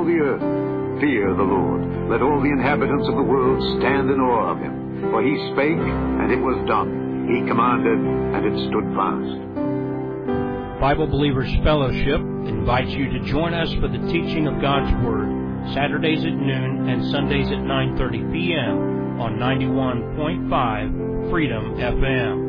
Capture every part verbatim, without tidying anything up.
all the earth. Fear the Lord. Let all the inhabitants of the world stand in awe of him. For he spake, and it was done. He commanded, and it stood fast. Bible Believers Fellowship invites you to join us for the teaching of God's Word, Saturdays at noon and Sundays at nine thirty p.m. on ninety-one point five Freedom F M.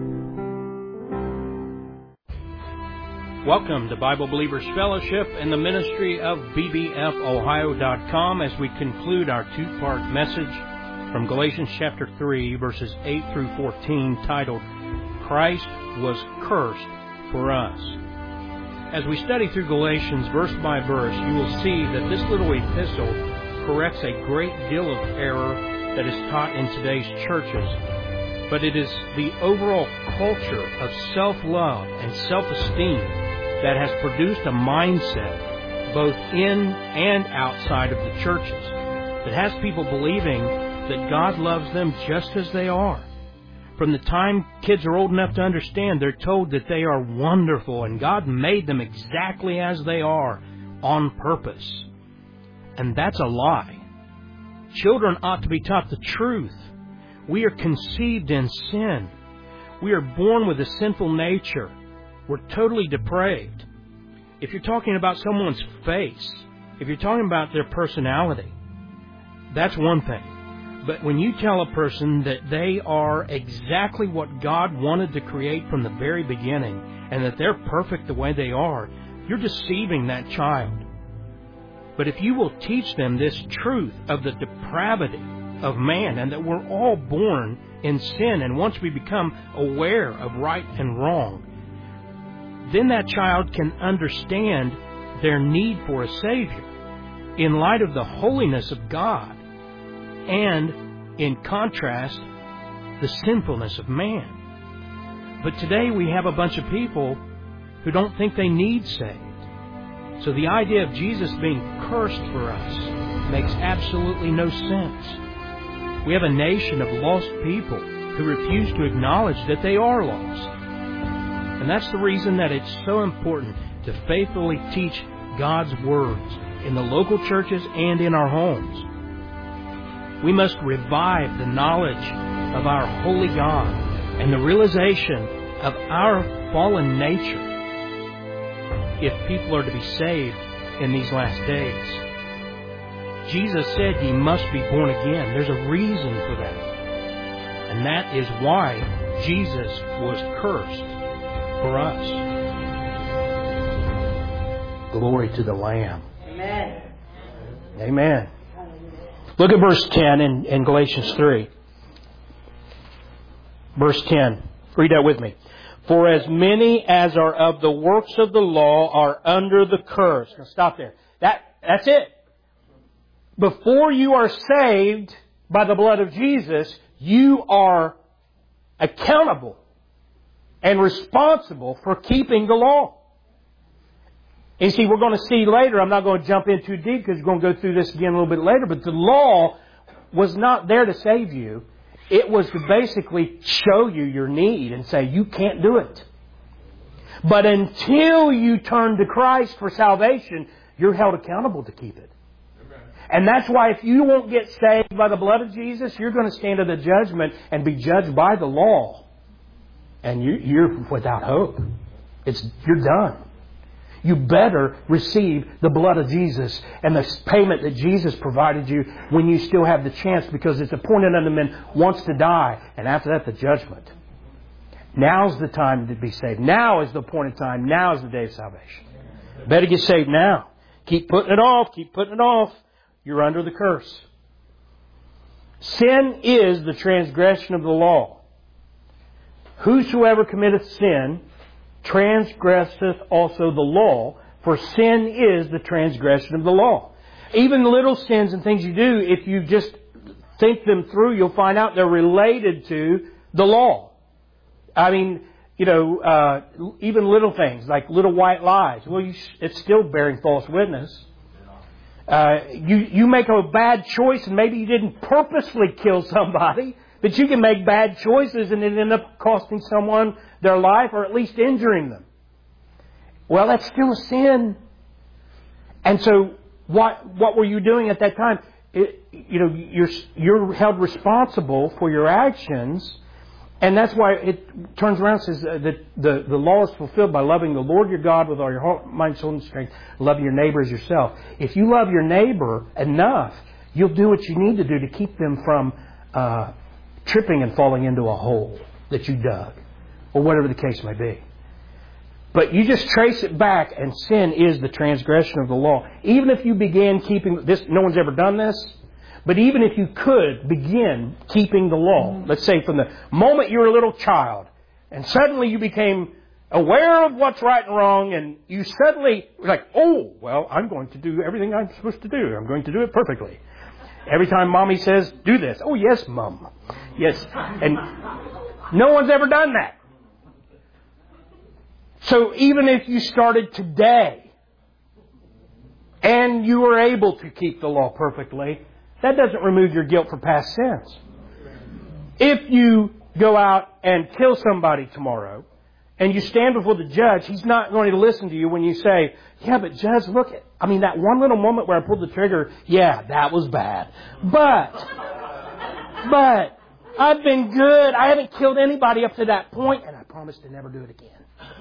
Welcome to Bible Believers Fellowship and the ministry of B B F Ohio dot com as we conclude our two-part message from Galatians chapter three, verses eight through fourteen, titled, Christ Was Cursed for Us. As we study through Galatians verse by verse, you will see that this little epistle corrects a great deal of error that is taught in today's churches, but it is the overall culture of self-love and self-esteem that has produced a mindset, both in and outside of the churches, that has people believing that God loves them just as they are. From the time kids are old enough to understand, they're told that they are wonderful and God made them exactly as they are on purpose. And that's a lie. Children ought to be taught the truth. We are conceived in sin. We are born with a sinful nature. We're totally depraved. If you're talking about someone's face, if you're talking about their personality, that's one thing. But when you tell a person that they are exactly what God wanted to create from the very beginning and that they're perfect the way they are, you're deceiving that child. But if you will teach them this truth of the depravity of man and that we're all born in sin, and once we become aware of right and wrong, then that child can understand their need for a Savior in light of the holiness of God and, in contrast, the sinfulness of man. But today we have a bunch of people who don't think they need saved. So the idea of Jesus being cursed for us makes absolutely no sense. We have a nation of lost people who refuse to acknowledge that they are lost. And that's the reason that it's so important to faithfully teach God's words in the local churches and in our homes. We must revive the knowledge of our holy God and the realization of our fallen nature if people are to be saved in these last days. Jesus said ye must be born again. There's a reason for that. And that is why Jesus was cursed for us. Glory to the Lamb. Amen. Amen. Look at verse ten in, in Galatians three. Verse ten. Read that with me. For as many as are of the works of the law are under the curse. Now stop there. That, that's it. Before you are saved by the blood of Jesus, you are accountable and responsible for keeping the law. And see, we're going to see later, I'm not going to jump in too deep because we're going to go through this again a little bit later, but the law was not there to save you. It was to basically show you your need and say, you can't do it. But until you turn to Christ for salvation, you're held accountable to keep it. And that's why if you won't get saved by the blood of Jesus, you're going to stand at the judgment and be judged by the law. And you, you're without hope. It's you're done. You better receive the blood of Jesus and the payment that Jesus provided you when you still have the chance, because it's appointed unto men once to die, and after that the judgment. Now's the time to be saved. Now is the appointed time. Now is the day of salvation. Better get saved now. Keep putting it off. Keep putting it off. You're under the curse. Sin is the transgression of the law. Whosoever committeth sin transgresseth also the law, for sin is the transgression of the law. Even little sins and things you do, if you just think them through, you'll find out they're related to the law. I mean, you know, uh, even little things like little white lies. Well, you, it's still bearing false witness. Uh, you, you make a bad choice and maybe you didn't purposely kill somebody, but you can make bad choices and it end up costing someone their life or at least injuring them. Well, that's still a sin. And so what what were you doing at that time? It, you know, you're you're held responsible for your actions, and that's why it turns around and says that the, the law is fulfilled by loving the Lord your God with all your heart, mind, soul, and strength. Love your neighbor as yourself. If you love your neighbor enough, you'll do what you need to do to keep them from uh, tripping and falling into a hole that you dug, or whatever the case may be. But you just trace it back, and sin is the transgression of the law. Even if you began keeping this, no one's ever done this, but even if you could begin keeping the law, let's say from the moment you were a little child, and suddenly you became aware of what's right and wrong, and you suddenly were like, oh, well, I'm going to do everything I'm supposed to do. I'm going to do it perfectly. Every time Mommy says, do this. Oh, yes, Mom. Yes. And no one's ever done that. So even if you started today and you were able to keep the law perfectly, that doesn't remove your guilt for past sins. If you go out and kill somebody tomorrow and you stand before the judge, he's not going to listen to you when you say, yeah, but Judge, look, at, I mean, that one little moment where I pulled the trigger, yeah, that was bad. But, but, I've been good. I haven't killed anybody up to that point, and I promise to never do it again.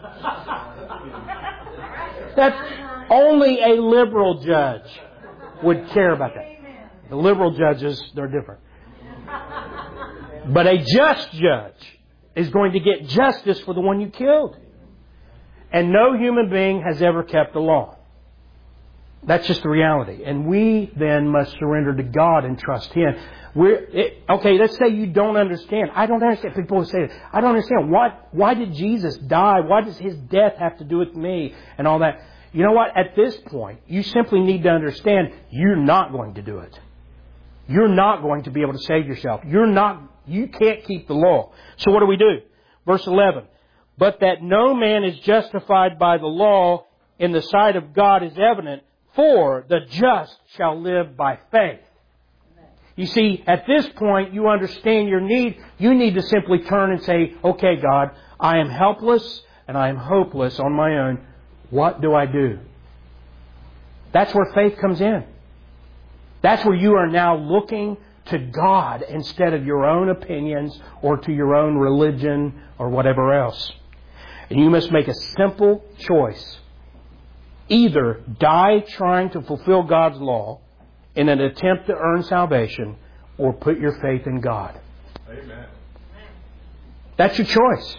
That's only a liberal judge would care about that. The liberal judges, they're different. But a just judge is going to get justice for the one you killed. And no human being has ever kept the law. That's just the reality. And we then must surrender to God and trust Him. We're, it, okay, let's say you don't understand. I don't understand. People say, I don't understand. Why, why did Jesus die? Why does His death have to do with me? And all that. You know what? At this point, you simply need to understand you're not going to do it. You're not going to be able to save yourself. You're not, you can't keep the law. So what do we do? Verse eleven. But that no man is justified by the law in the sight of God is evident, for the just shall live by faith. You see, at this point, you understand your need. You need to simply turn and say, okay, God, I am helpless and I am hopeless on my own. What do I do? That's where faith comes in. That's where you are now looking to God instead of your own opinions or to your own religion or whatever else. And you must make a simple choice. Either die trying to fulfill God's law in an attempt to earn salvation, or put your faith in God. Amen. That's your choice.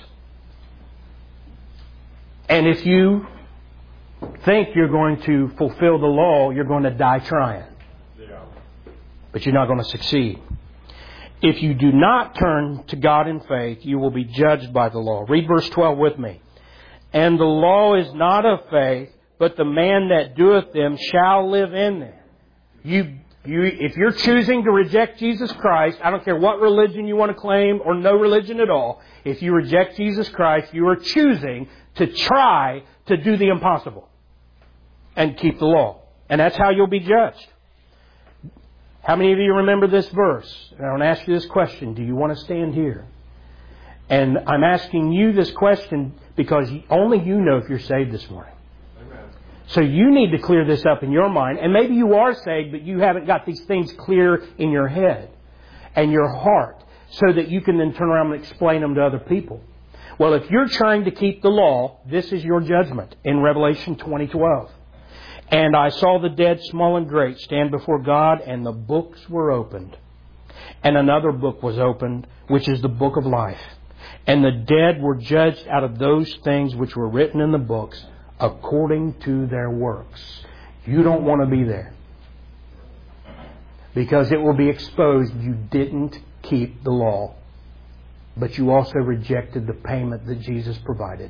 And if you think you're going to fulfill the law, you're going to die trying. Yeah. But you're not going to succeed. If you do not turn to God in faith, you will be judged by the law. Read verse twelve with me. And the law is not of faith, but the man that doeth them shall live in them. You, you, if you're choosing to reject Jesus Christ, I don't care what religion you want to claim or no religion at all, if you reject Jesus Christ, you are choosing to try to do the impossible and keep the law. And that's how you'll be judged. How many of you remember this verse? And I want to ask you this question. Do you want to stand here? And I'm asking you this question because only you know if you're saved this morning. So you need to clear this up in your mind. And maybe you are saved, but you haven't got these things clear in your head and your heart so that you can then turn around and explain them to other people. Well, if you're trying to keep the law, this is your judgment in Revelation twenty twelve. And I saw the dead, small and great, stand before God, and the books were opened. And another book was opened, which is the book of life. And the dead were judged out of those things which were written in the books, according to their works. You don't want to be there. Because it will be exposed you didn't keep the law. But you also rejected the payment that Jesus provided.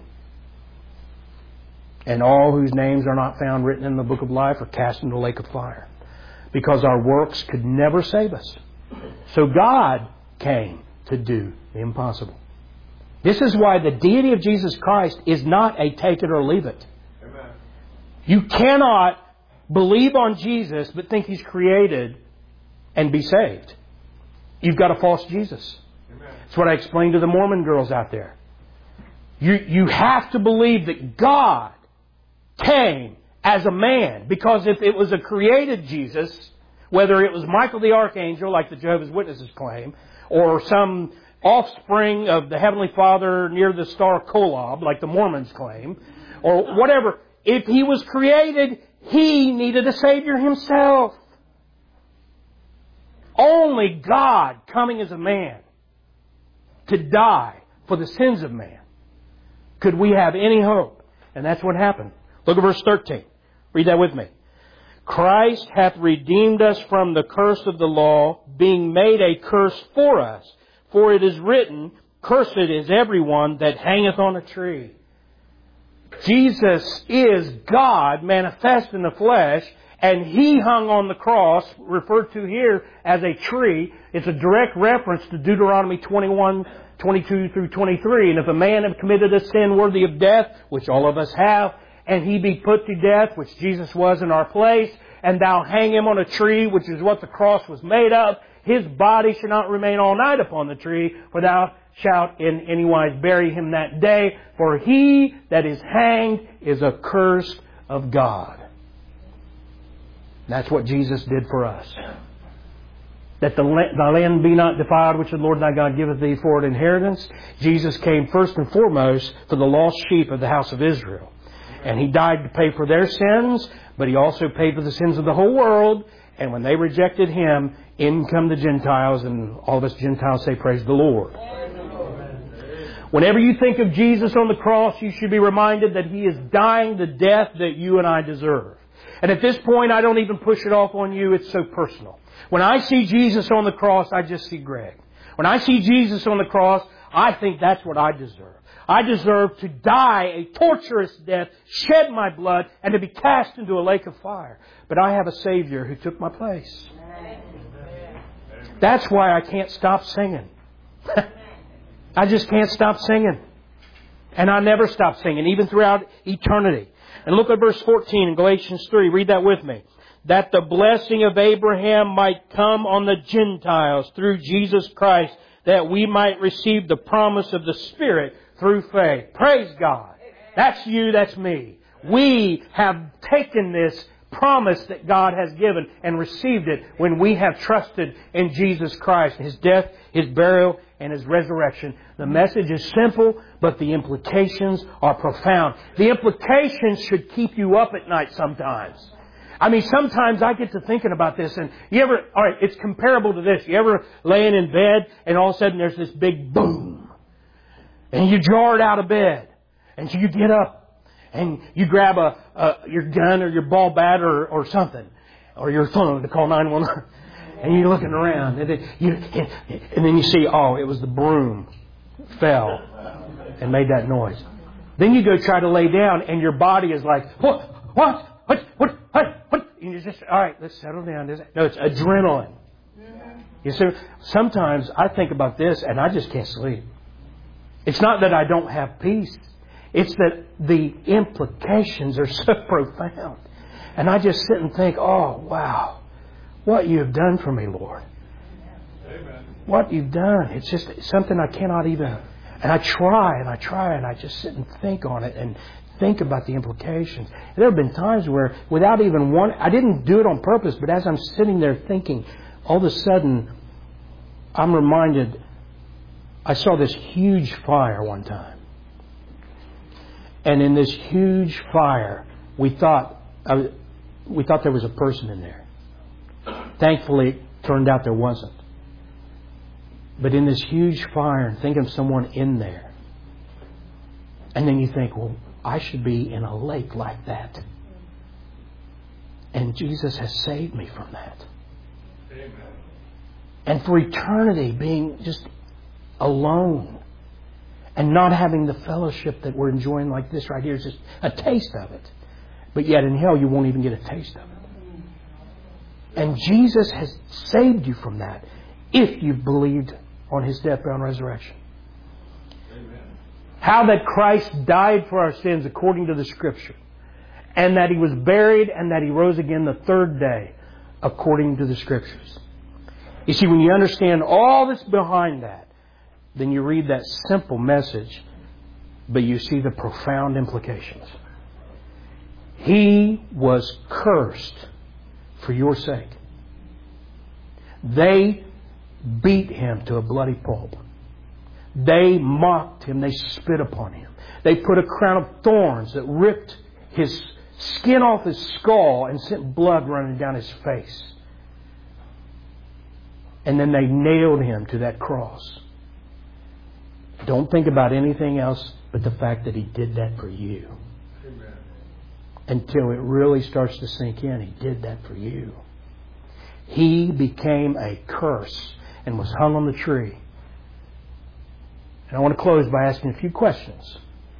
And all whose names are not found written in the book of life are cast into the lake of fire. Because our works could never save us. So God came to do the impossible. This is why the deity of Jesus Christ is not a take it or leave it. Amen. You cannot believe on Jesus but think He's created and be saved. You've got a false Jesus. Amen. That's what I explained to the Mormon girls out there. You, you have to believe that God came as a man. Because if it was a created Jesus, whether it was Michael the Archangel, like the Jehovah's Witnesses claim, or some offspring of the Heavenly Father near the star Kolob, like the Mormons claim, or whatever, if He was created, He needed a Savior Himself. Only God coming as a man to die for the sins of man could we have any hope. And that's what happened. Look at verse thirteen. Read that with me. Christ hath redeemed us from the curse of the law, being made a curse for us. For it is written, Cursed is everyone that hangeth on a tree. Jesus is God manifest in the flesh, and He hung on the cross, referred to here as a tree. It's a direct reference to Deuteronomy twenty-one, twenty-two through twenty-three. And if a man have committed a sin worthy of death, which all of us have, and he be put to death, which Jesus was in our place, and thou hang him on a tree, which is what the cross was made of, his body shall not remain all night upon the tree, for thou shalt in any wise bury him that day. For he that is hanged is accursed of God. That's what Jesus did for us. That the land be not defiled, which the Lord thy God giveth thee for an inheritance. Jesus came first and foremost for the lost sheep of the house of Israel. And He died to pay for their sins, but He also paid for the sins of the whole world. And when they rejected Him, in come the Gentiles, and all of us Gentiles say, Praise the Lord. Whenever you think of Jesus on the cross, you should be reminded that He is dying the death that you and I deserve. And at this point, I don't even push it off on you. It's so personal. When I see Jesus on the cross, I just see Greg. When I see Jesus on the cross, I think that's what I deserve. I deserve to die a torturous death, shed my blood, and to be cast into a lake of fire. But I have a Savior who took my place. That's why I can't stop singing. I just can't stop singing. And I never stop singing, even throughout eternity. And look at verse fourteen in Galatians three. Read that with me. That the blessing of Abraham might come on the Gentiles through Jesus Christ, that we might receive the promise of the Spirit through faith. Praise God. That's you, that's me. We have taken this promise that God has given and received it when we have trusted in Jesus Christ, His death, His burial, and His resurrection. The message is simple, but the implications are profound. The implications should keep you up at night sometimes. I mean, sometimes I get to thinking about this, and you ever, alright, it's comparable to this. You ever laying in bed, and all of a sudden there's this big boom. And you jar it out of bed. And so you get up, and you grab a, a your gun or your ball bat or, or something, or your phone to call nine one one. And you're looking around, and, it, you, and then you see, oh, it was the broom fell and made that noise. Then you go try to lay down, and your body is like, what, what, what, what, what, what? And you're just, all right, let's settle down. No, it's adrenaline. You see, sometimes I think about this, and I just can't sleep. It's not that I don't have peace. It's that the implications are so profound. And I just sit and think, oh, wow, what you have done for me, Lord. Amen. What you've done. It's just something I cannot even... And I try and I try and I just sit and think on it and think about the implications. There have been times where without even one... I didn't do it on purpose, but as I'm sitting there thinking, all of a sudden I'm reminded... I saw this huge fire one time. And in this huge fire, we thought uh, we thought there was a person in there. Thankfully, it turned out there wasn't. But in this huge fire, and think of someone in there. And then you think, well, I should be in a lake like that. And Jesus has saved me from that. Amen. And for eternity, being just alone and not having the fellowship that we're enjoying like this right here is just a taste of it. But yet in hell you won't even get a taste of it. And Jesus has saved you from that if you've believed on His death, burial, and resurrection. Amen. How that Christ died for our sins according to the Scripture, and that He was buried and that He rose again the third day according to the Scriptures. You see, when you understand all that's behind that, then you read that simple message, but you see the profound implications. He was cursed for your sake. They beat Him to a bloody pulp. They mocked Him. They spit upon Him. They put a crown of thorns that ripped His skin off His skull and sent blood running down His face. And then they nailed Him to that cross. Don't think about anything else but the fact that He did that for you. Amen. Until it really starts to sink in, He did that for you. He became a curse and was hung on the tree. And I want to close by asking a few questions.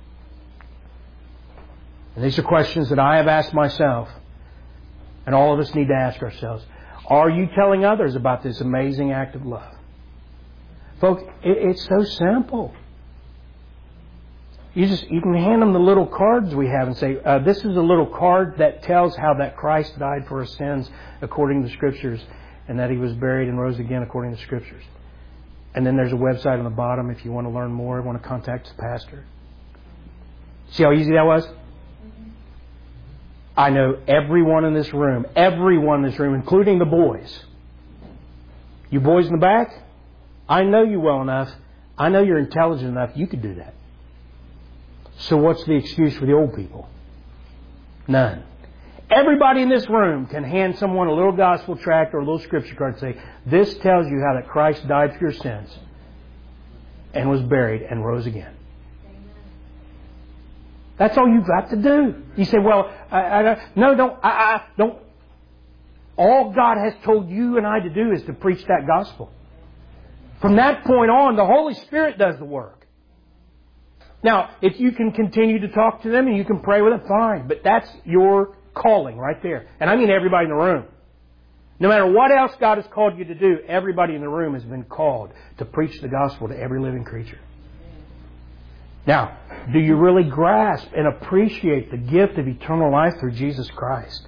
And these are questions that I have asked myself, and all of us need to ask ourselves. Are you telling others about this amazing act of love? Folks, it, it's so simple. You just you can hand them the little cards we have and say, uh, this is a little card that tells how that Christ died for our sins according to the Scriptures, and that He was buried and rose again according to the Scriptures. And then there's a website on the bottom if you want to learn more, want to contact the pastor. See how easy that was? I know everyone in this room, everyone in this room, including the boys. You boys in the back, I know you well enough. I know you're intelligent enough. You could do that. So what's the excuse for the old people? None. Everybody in this room can hand someone a little gospel tract or a little scripture card and say, this tells you how that Christ died for your sins and was buried and rose again. That's all you've got to do. You say, well, I, I, no, don't, I, I, don't. All God has told you and I to do is to preach that gospel. From that point on, the Holy Spirit does the work. Now, if you can continue to talk to them and you can pray with them, fine. But that's your calling right there. And I mean everybody in the room. No matter what else God has called you to do, everybody in the room has been called to preach the gospel to every living creature. Now, do you really grasp and appreciate the gift of eternal life through Jesus Christ?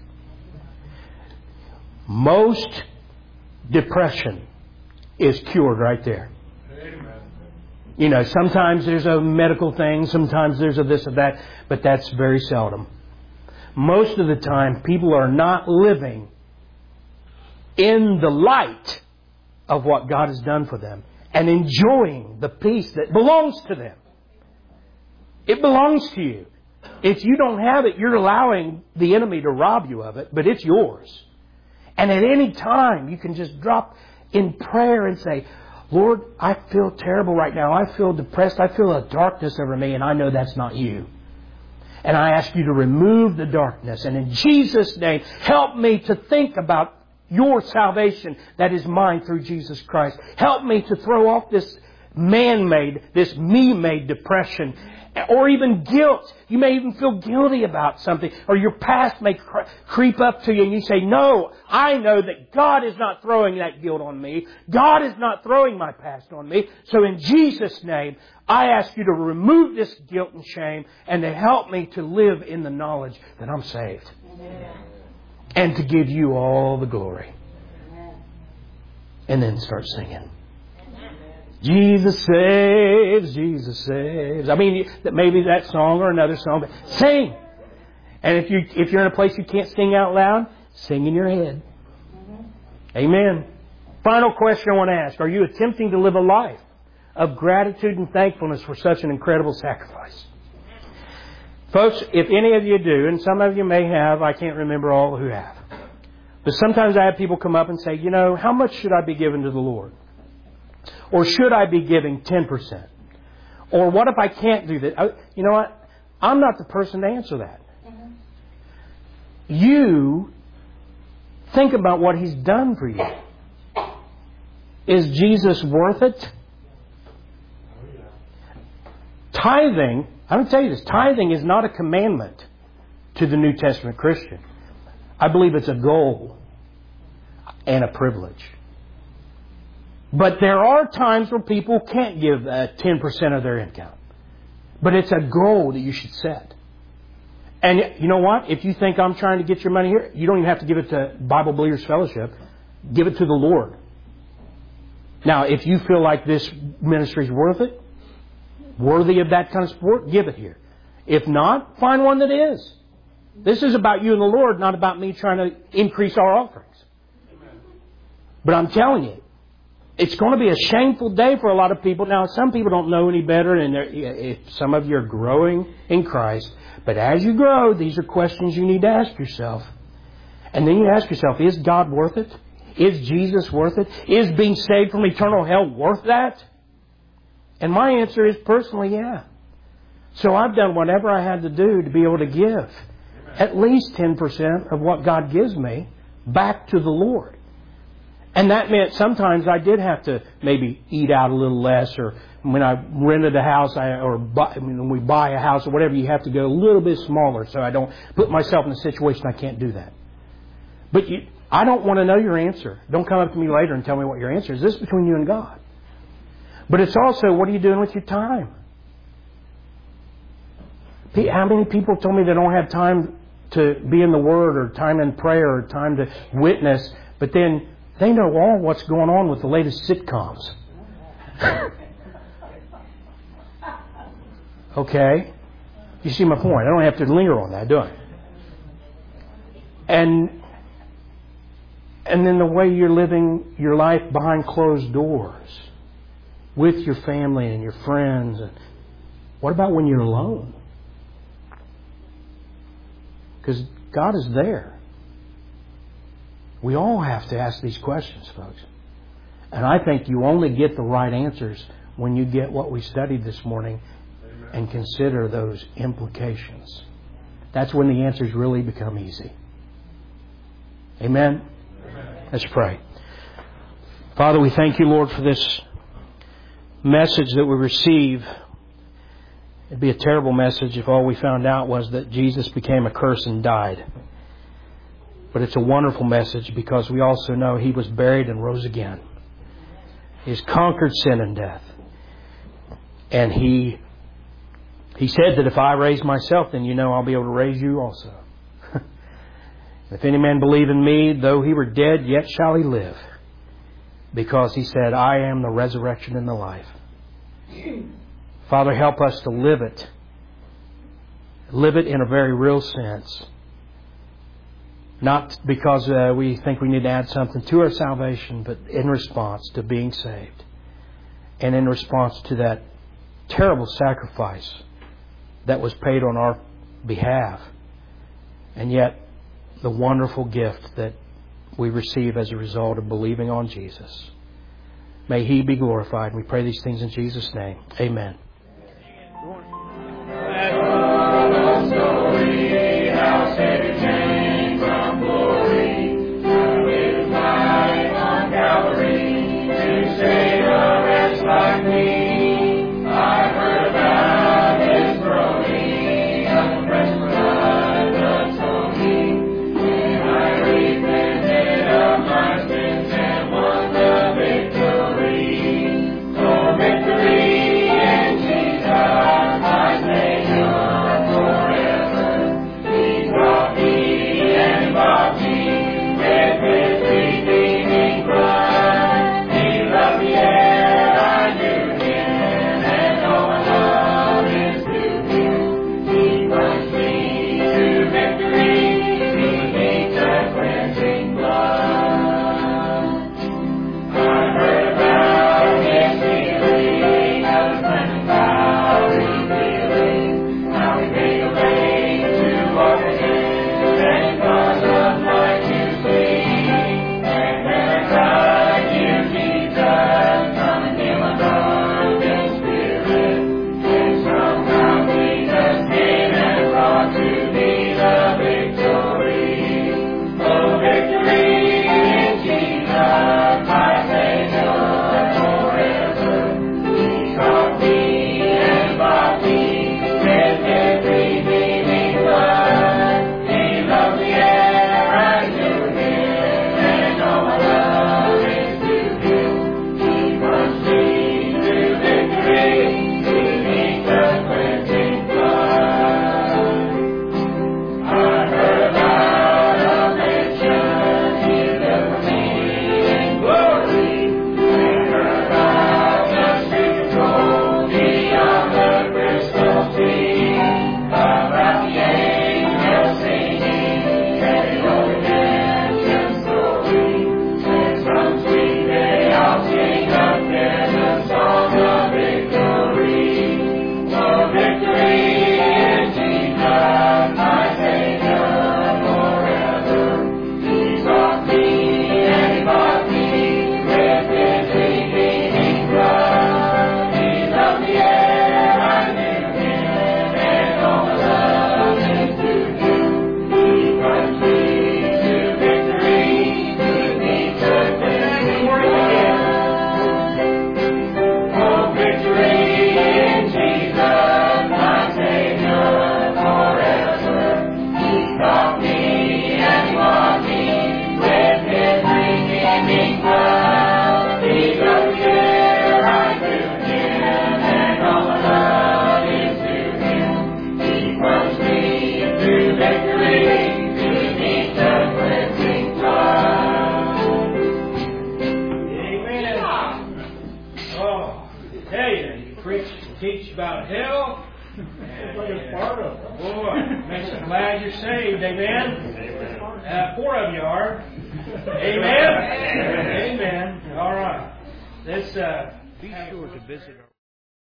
Most depression is cured right there. Amen. You know, sometimes there's a medical thing, sometimes there's a this or that, but that's very seldom. Most of the time, people are not living in the light of what God has done for them and enjoying the peace that belongs to them. It belongs to you. If you don't have it, you're allowing the enemy to rob you of it, but it's yours. And at any time, you can just drop in prayer and say, Lord, I feel terrible right now. I feel depressed. I feel a darkness over me, and I know that's not you. And I ask you to remove the darkness. And in Jesus' name, help me to think about your salvation that is mine through Jesus Christ. Help me to throw off this man-made, this me-made depression or even guilt. You may even feel guilty about something, or your past may cre- creep up to you and you say, no, I know that God is not throwing that guilt on me. God is not throwing my past on me. So in Jesus' name, I ask you to remove this guilt and shame and to help me to live in the knowledge that I'm saved. Amen. And to give you all the glory. Amen. And then start singing. Jesus saves, Jesus saves. I mean, maybe that song or another song, but sing. And if you if you're in a place you can't sing out loud, sing in your head. Mm-hmm. Amen. Final question I want to ask: are you attempting to live a life of gratitude and thankfulness for such an incredible sacrifice? Folks, if any of you do, and some of you may have, I can't remember all who have, but sometimes I have people come up and say, you know, how much should I be giving to the Lord? Or should I be giving ten percent? Or what if I can't do that? You know what? I'm not the person to answer that. Mm-hmm. You think about what He's done for you. Is Jesus worth it? Tithing, I'm going to tell you this, tithing is not a commandment to the New Testament Christian. I believe it's a goal and a privilege. But there are times where people can't give uh, ten percent of their income. But it's a goal that you should set. And you know what? If you think I'm trying to get your money here, you don't even have to give it to Bible Believers Fellowship. Give it to the Lord. Now, if you feel like this ministry is worth it, worthy of that kind of support, give it here. If not, find one that is. This is about you and the Lord, not about me trying to increase our offerings. But I'm telling you, it's going to be a shameful day for a lot of people. Now, some people don't know any better, and if some of you are growing in Christ. But as you grow, these are questions you need to ask yourself. And then you ask yourself, is God worth it? Is Jesus worth it? Is being saved from eternal hell worth that? And my answer is personally, yeah. So I've done whatever I had to do to be able to give at least ten percent of what God gives me back to the Lord. And that meant sometimes I did have to maybe eat out a little less, or when I rented a house, I, or buy, I mean, when we buy a house or whatever, you have to go a little bit smaller so I don't put myself in a situation I can't do that. But you, I don't want to know your answer. Don't come up to me later and tell me what your answer is. This is between you and God. But it's also, what are you doing with your time? How many people told me they don't have time to be in the Word, or time in prayer, or time to witness, but then they know all what's going on with the latest sitcoms. Okay? You see my point. I don't have to linger on that, do I? And and then the way you're living your life behind closed doors with your family and your friends. And what about when you're alone? Because God is there. We all have to ask these questions, folks. And I think you only get the right answers when you get what we studied this morning and consider those implications. That's when the answers really become easy. Amen? Amen. Let's pray. Father, we thank you, Lord, for this message that we receive. It'd be a terrible message if all we found out was that Jesus became a curse and died. But it's a wonderful message because we also know He was buried and rose again. He has conquered sin and death. And He He said that if I raise myself, then you know I'll be able to raise you also. If any man believe in me, though he were dead, yet shall he live. Because He said, I am the resurrection and the life. Father, help us to live it. Live it in a very real sense. Not because uh, we think we need to add something to our salvation, but in response to being saved. And in response to that terrible sacrifice that was paid on our behalf. And yet, the wonderful gift that we receive as a result of believing on Jesus. May He be glorified. We pray these things in Jesus' name. Amen. Victory in part of them. Boy, makes me glad you're saved. Amen? Uh, four of you are. Amen? Amen. All right. Let's uh, be sure to visit our...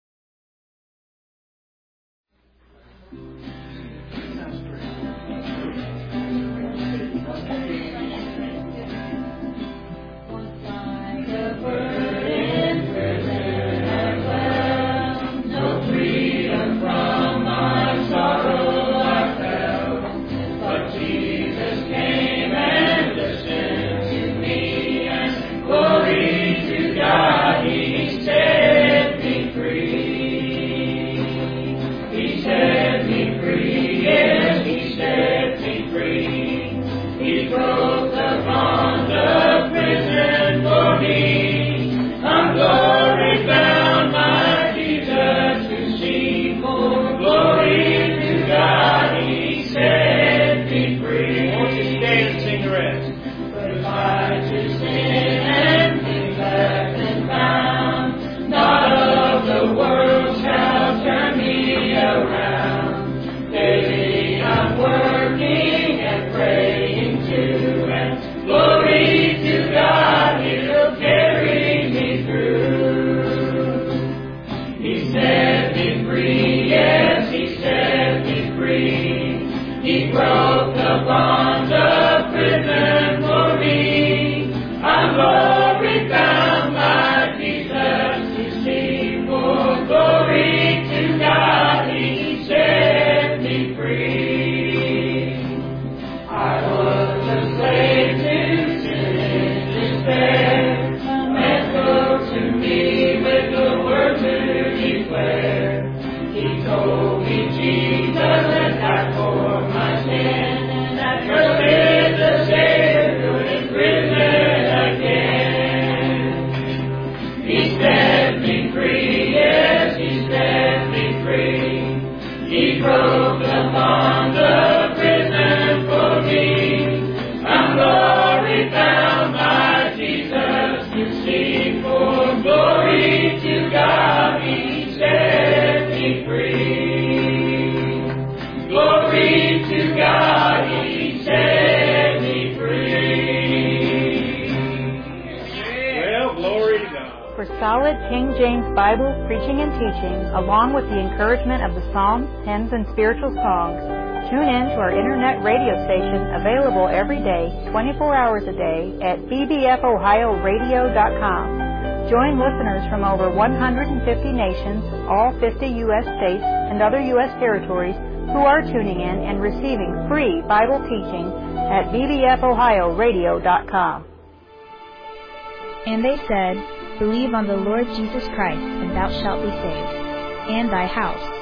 Solid King James Bible preaching and teaching, along with the encouragement of the Psalms, hymns, and spiritual songs, tune in to our internet radio station, available every day, twenty-four hours a day, at b b f ohio radio dot com. Join listeners from over one hundred fifty nations, all fifty U S states, and other U S territories who are tuning in and receiving free Bible teaching at b b f ohio radio dot com. And they said, Believe on the Lord Jesus Christ, and thou shalt be saved, and thy house.